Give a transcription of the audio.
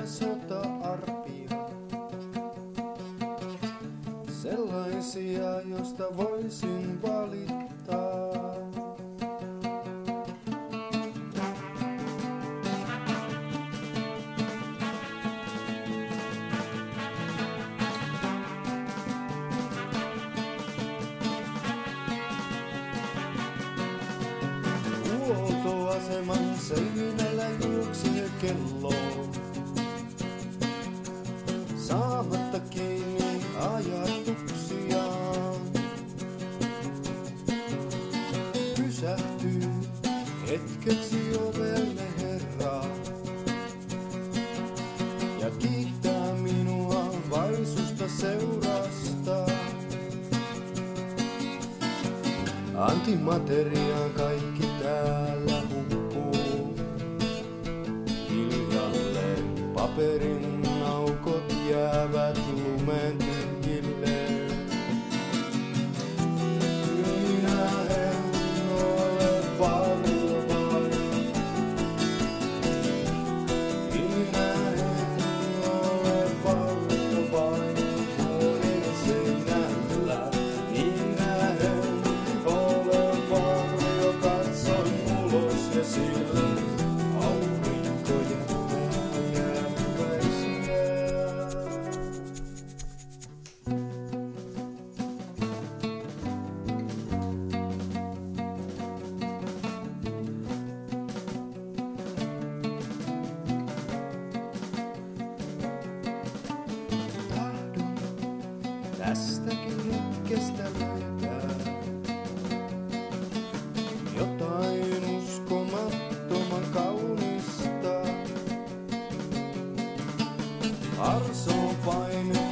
sota-arpia. Sellaisia, josta voisin valittaa. Huoltoaseman seinällä juoksee kello. Saamatta kiinni ajatuksiaan. Pysähtyy hetkeksi ovelle herra. Ja kiittää minua vaisusta seurasta. Antimateriaan kaikki täällä hukkuu. Hiljalleen paperin aukot jäävät lumen tyhjille. Minä en ole varvainen. Minä en ole varvainen. Vuoden seinällä. Minä en ole varjo. Katsoin ulos ja sillä aurinko jättää jääväisiä. Tahdon tästäkin hetkestä löytää jotain uskomattoman kaunista. Arso painuu